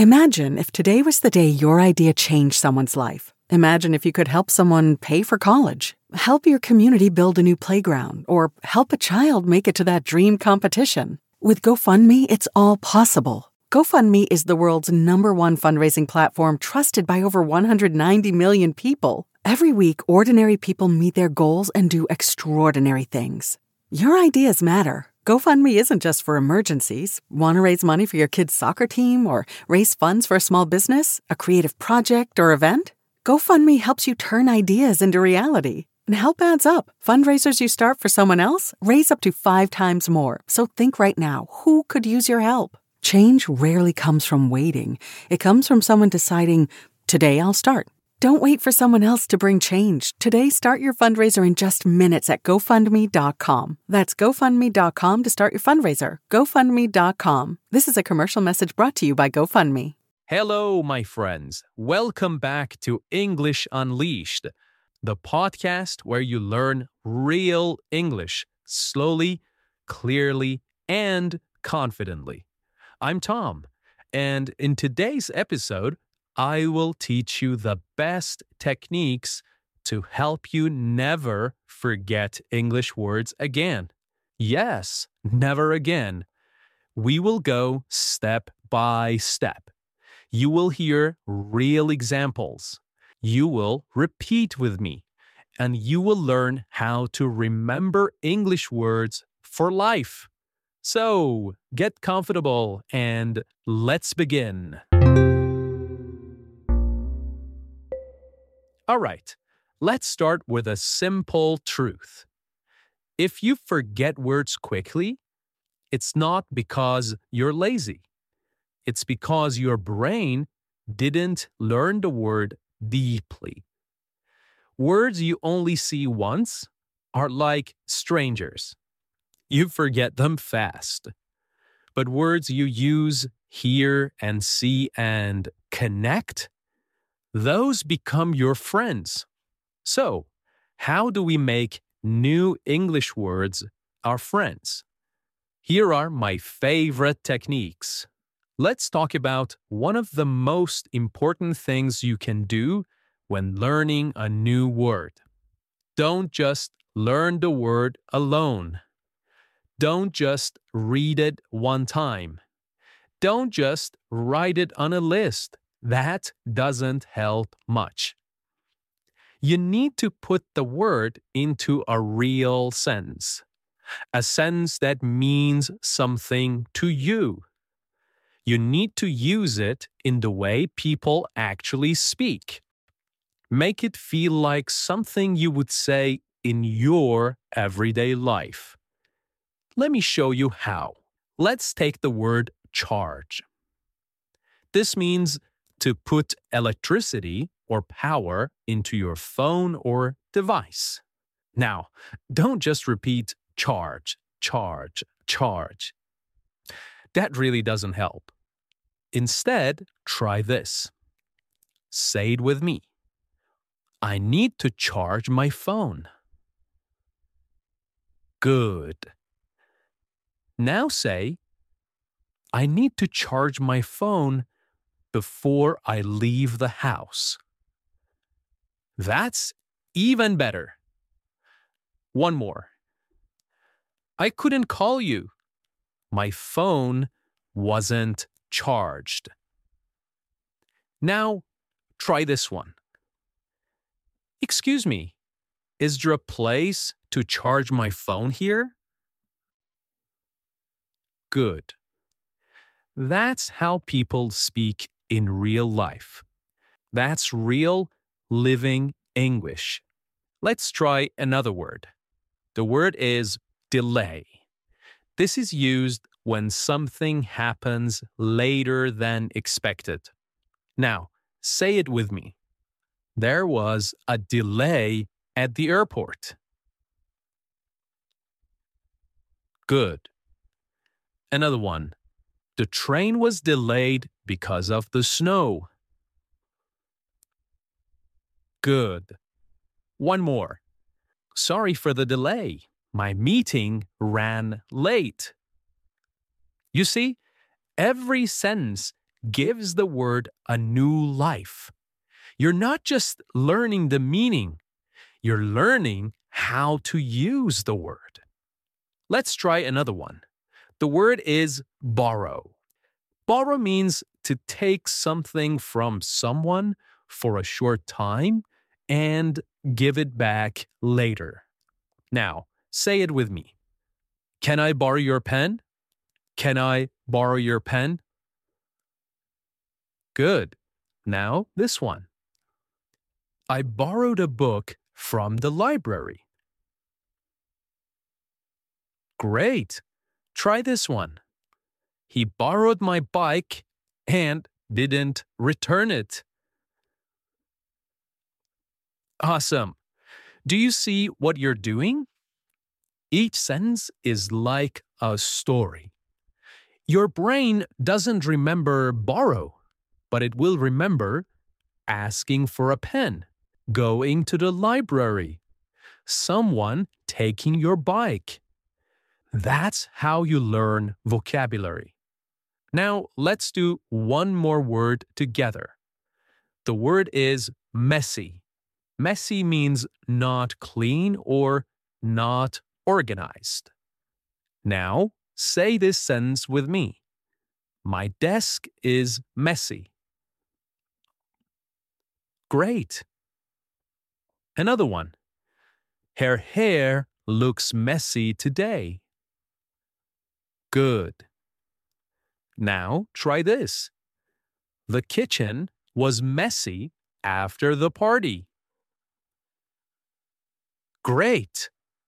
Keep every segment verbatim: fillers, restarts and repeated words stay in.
Imagine if today was the day your idea changed someone's life. Imagine if you could help someone pay for college, help your community build a new playground, or help a child make it to that dream competition. With GoFundMe, it's all possible. GoFundMe is the world's number one fundraising platform trusted by over one hundred ninety million people. Every week, ordinary people meet their goals and do extraordinary things. Your ideas matter. GoFundMe isn't just for emergencies. Want to raise money for your kid's soccer team or raise funds for a small business, a creative project, or event? GoFundMe helps you turn ideas into reality. And help adds up. Fundraisers you start for someone else raise up to five times more. So think right now, who could use your help? Change rarely comes from waiting. It comes from someone deciding, today I'll start. Don't wait for someone else to bring change. Today, start your fundraiser in just minutes at GoFundMe dot com. That's GoFundMe dot com to start your fundraiser. GoFundMe dot com. This is a commercial message brought to you by GoFundMe. Hello, my friends. Welcome back to English Unleashed, the podcast where you learn real English slowly, clearly, and confidently. I'm Tom, and in today's episode, I will teach you the best techniques to help you never forget English words again. Yes, never again. We will go step by step. You will hear real examples. You will repeat with me, and you will learn how to remember English words for life. So, get comfortable and let's begin. All right, let's start with a simple truth. If you forget words quickly, it's not because you're lazy. It's because your brain didn't learn the word deeply. Words you only see once are like strangers. You forget them fast. But words you use, hear, and see and connect, those become your friends. So, how do we make new English words our friends? Here are my favorite techniques. Let's talk about one of the most important things you can do when learning a new word. Don't just learn the word alone. Don't just read it one time. Don't just write it on a list. That doesn't help much. You need to put the word into a real sense, a sense that means something to you. You need to use it in the way people actually speak. Make it feel like something you would say in your everyday life. Let me show you how. Let's take the word charge. This means to put electricity or power into your phone or device. Now, don't just repeat charge, charge, charge. That really doesn't help. Instead, try this. Say it with me. I need to charge my phone. Good. Now say, I need to charge my phone before I leave the house. That's even better. One more. I couldn't call you. My phone wasn't charged. Now, try this one. Excuse me, is there a place to charge my phone here? Good. That's how people speak in real life. That's real, living English. Let's try another word. The word is delay. This is used when something happens later than expected. Now, say it with me. There was a delay at the airport. Good. Another one. The train was delayed because of the snow. Good. One more. Sorry for the delay. My meeting ran late. You see, every sentence gives the word a new life. You're not just learning the meaning, you're learning how to use the word. Let's try another one. The word is borrow. Borrow means to take something from someone for a short time and give it back later. Now, say it with me. Can I borrow your pen? Can I borrow your pen? Good. Now, this one. I borrowed a book from the library. Great. Try this one. He borrowed my bike and didn't return it. Awesome. Do you see what you're doing? Each sentence is like a story. Your brain doesn't remember borrow, but it will remember asking for a pen, going to the library, someone taking your bike. That's how you learn vocabulary. Now, let's do one more word together. The word is messy. Messy means not clean or not organized. Now, say this sentence with me. My desk is messy. Great. Another one. Her hair looks messy today. Good. Now, try this. The kitchen was messy after the party. Great.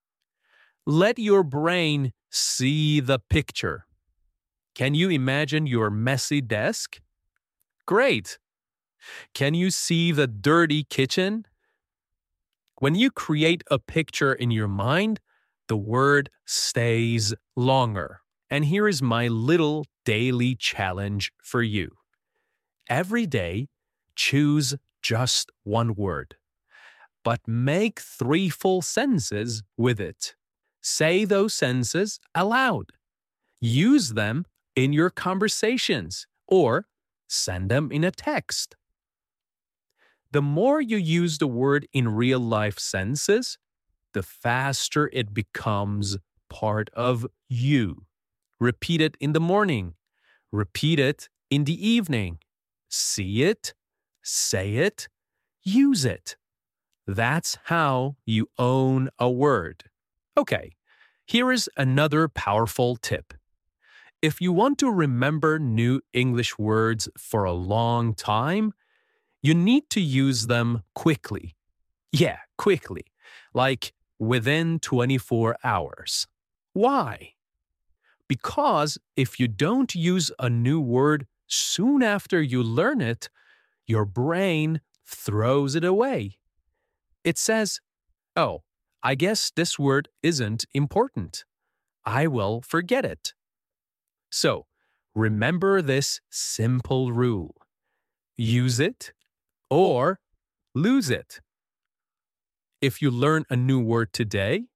Let your brain see the picture. Can you imagine your messy desk? Great. Can you see the dirty kitchen? When you create a picture in your mind, the word stays longer. And here is my little daily challenge for you. Every day, choose just one word, but make three full sentences with it. Say those sentences aloud. Use them in your conversations or send them in a text. The more you use the word in real-life sentences, the faster it becomes part of you. Repeat it in the morning. Repeat it in the evening. See it, say it, use it. That's how you own a word. Okay, here is another powerful tip. If you want to remember new English words for a long time, you need to use them quickly. Yeah, quickly, like within twenty-four hours. Why? Because if you don't use a new word soon after you learn it, your brain throws it away. It says, oh, I guess this word isn't important. I will forget it. So, remember this simple rule. Use it or lose it. If you learn a new word today,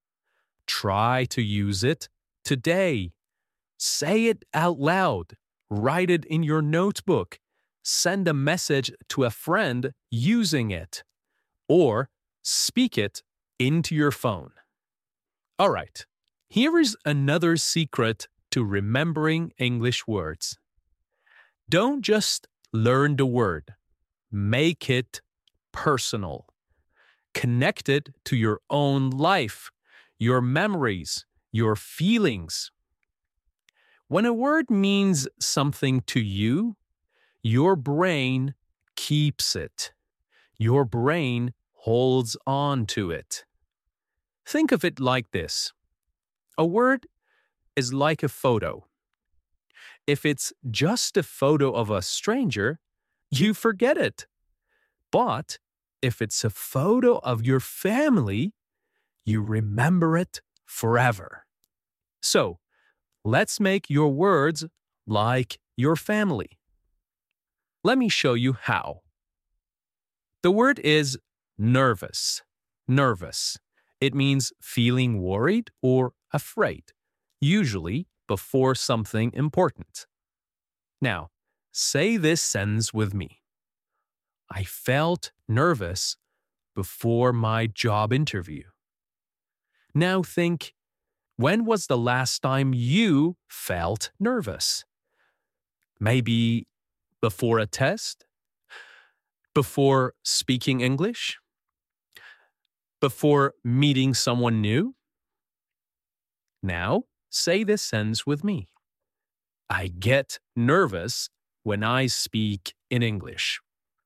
try to use it today. Say it out loud. Write it in your notebook. Send a message to a friend using it. Or speak it into your phone. All right, here is another secret to remembering English words. Don't just learn the word. Make it personal. Connect it to your own life, your memories, your feelings. When a word means something to you, your brain keeps it. Your brain holds on to it. Think of it like this. A word is like a photo. If it's just a photo of a stranger, you forget it. But if it's a photo of your family, you remember it forever. So, let's make your words like your family. Let me show you how. The word is nervous. Nervous. It means feeling worried or afraid, usually before something important. Now, say this sentence with me. I felt nervous before my job interview. Now think, when was the last time you felt nervous? Maybe before a test? Before speaking English? Before meeting someone new? Now, say this sentence with me. I get nervous when I speak in English.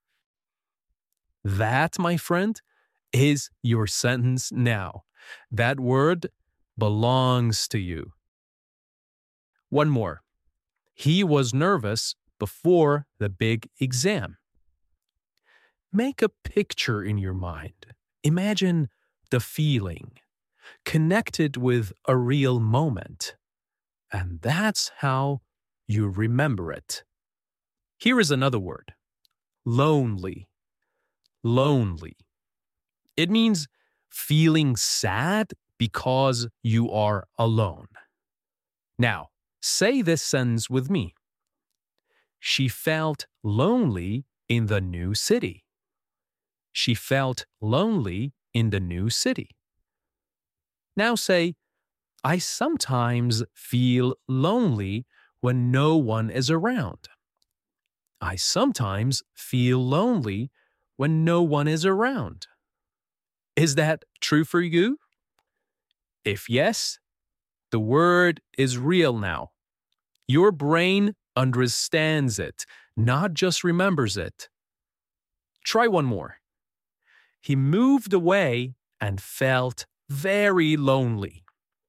That, my friend, is your sentence now. That word belongs to you. One more. He was nervous before the big exam. Make a picture in your mind. Imagine the feeling. Connect it with a real moment. And that's how you remember it. Here is another word. Lonely. Lonely. It means feeling sad because you are alone. Now, say this sentence with me. She felt lonely in the new city. She felt lonely in the new city. Now say, I sometimes feel lonely when no one is around. I sometimes feel lonely when no one is around. Is that true for you? If yes, the word is real now. Your brain understands it, not just remembers it. Try one more. He moved away and felt very lonely.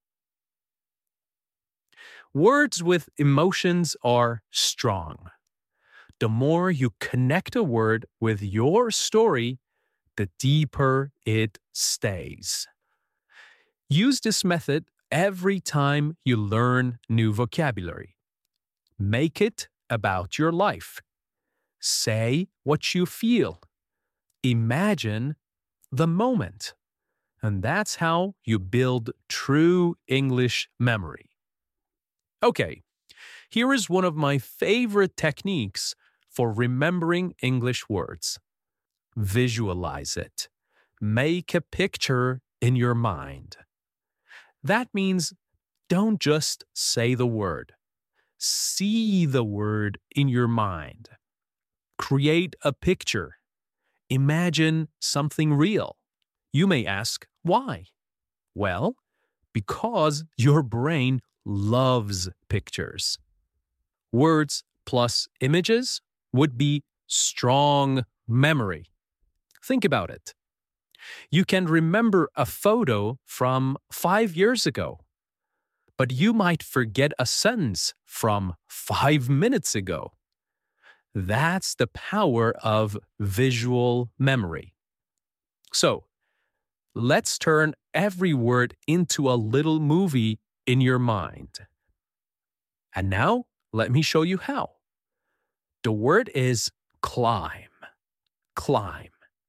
Words with emotions are strong. The more you connect a word with your story, the deeper it stays. Use this method every time you learn new vocabulary. Make it about your life. Say what you feel. Imagine the moment. And that's how you build true English memory. Okay, here is one of my favorite techniques for remembering English words. Visualize it. Make a picture in your mind. That means don't just say the word. See the word in your mind. Create a picture. Imagine something real. You may ask, why? Well, because your brain loves pictures. Words plus images would be strong memory. Think about it. You can remember a photo from five years ago, but you might forget a sentence from five minutes ago. That's the power of visual memory. So, let's turn every word into a little movie in your mind. And now, let me show you how. The word is climb. Climb.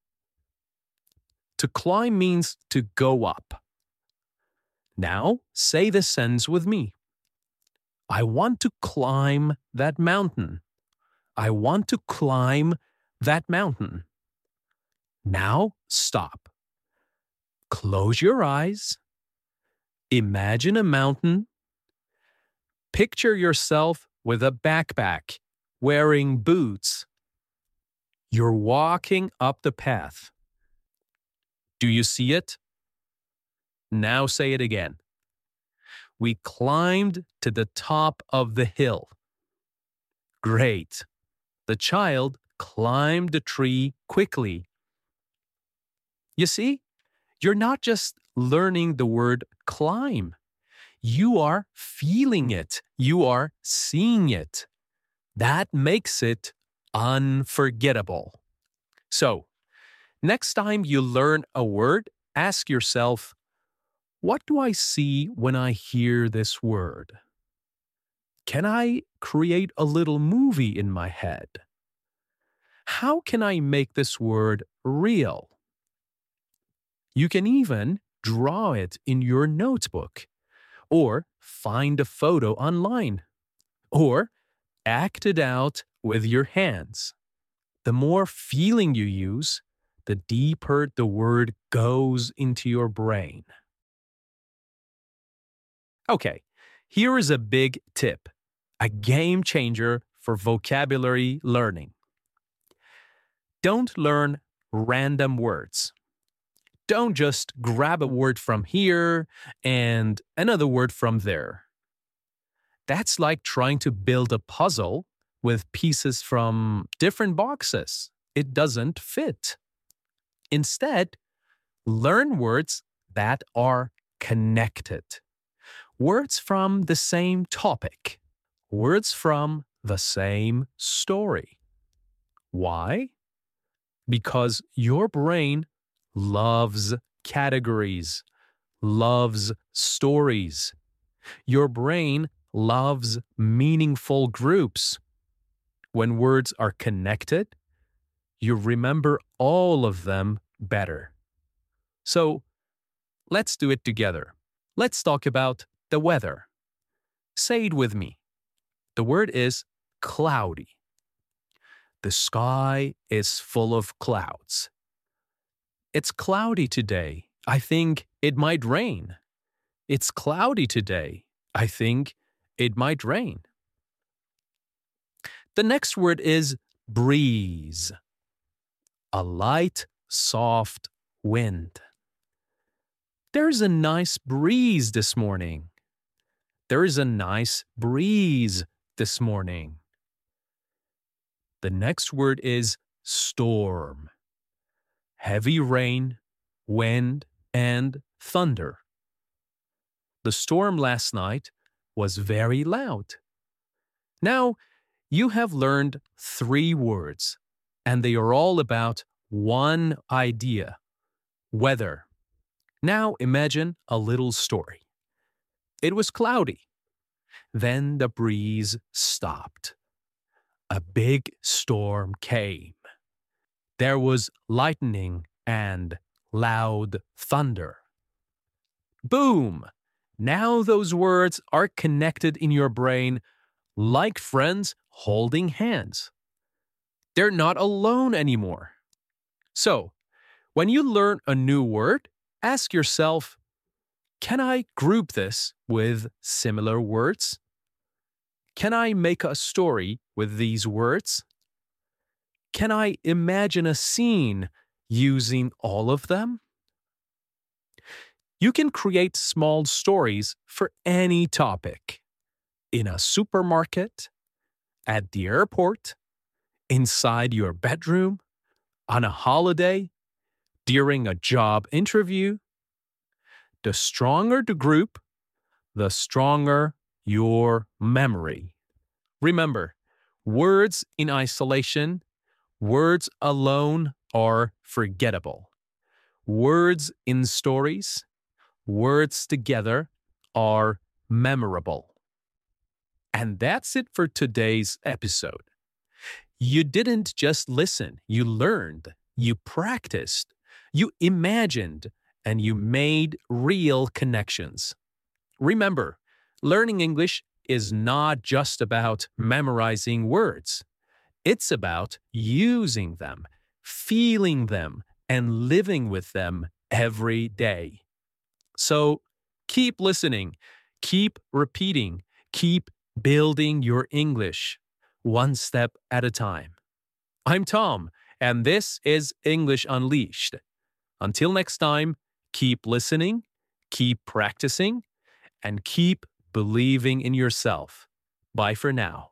To climb means to go up. Now, say this sentence with me. I want to climb that mountain. I want to climb that mountain. Now, stop. Close your eyes. Imagine a mountain. Picture yourself with a backpack, wearing boots. You're walking up the path. Do you see it? Now say it again. We climbed to the top of the hill. Great. The child climbed the tree quickly. You see, you're not just learning the word climb. You are feeling it. You are seeing it. That makes it unforgettable. So, next time you learn a word, ask yourself, what do I see when I hear this word? Can I create a little movie in my head? How can I make this word real? You can even draw it in your notebook, or find a photo online, or act it out with your hands. The more feeling you use, the deeper the word goes into your brain. Okay, here is a big tip, a game changer for vocabulary learning. Don't learn random words. Don't just grab a word from here and another word from there. That's like trying to build a puzzle with pieces from different boxes. It doesn't fit. Instead, learn words that are connected. Words from the same topic. Words from the same story. Why? Because your brain loves categories, loves stories. Your brain loves meaningful groups. When words are connected, you remember all of them better. So, let's do it together. Let's talk about the weather. Say it with me. The word is cloudy. The sky is full of clouds. It's cloudy today. I think it might rain. It's cloudy today. I think it might rain. The next word is breeze. A light, soft wind. There's a nice breeze this morning. There is a nice breeze this morning. The next word is storm. Heavy rain, wind, and thunder. The storm last night was very loud. Now, you have learned three words, and they are all about one idea: weather. Now imagine a little story. It was cloudy. Then the breeze stopped. A big storm came. There was lightning and loud thunder. Boom! Now those words are connected in your brain like friends holding hands. They're not alone anymore. So, when you learn a new word, ask yourself, can I group this with similar words? Can I make a story with these words? Can I imagine a scene using all of them? You can create small stories for any topic. In a supermarket, at the airport, inside your bedroom, on a holiday, during a job interview. The stronger the group, the stronger your memory. Remember, words in isolation, words alone are forgettable. Words in stories, words together are memorable. And that's it for today's episode. You didn't just listen, you learned, you practiced, you imagined, and you made real connections. Remember, learning English is not just about memorizing words. It's about using them, feeling them, and living with them every day. So keep listening, keep repeating, keep building your English, one step at a time. I'm Tom, and this is English Unleashed. Until next time, keep listening, keep practicing, and keep believing in yourself. Bye for now.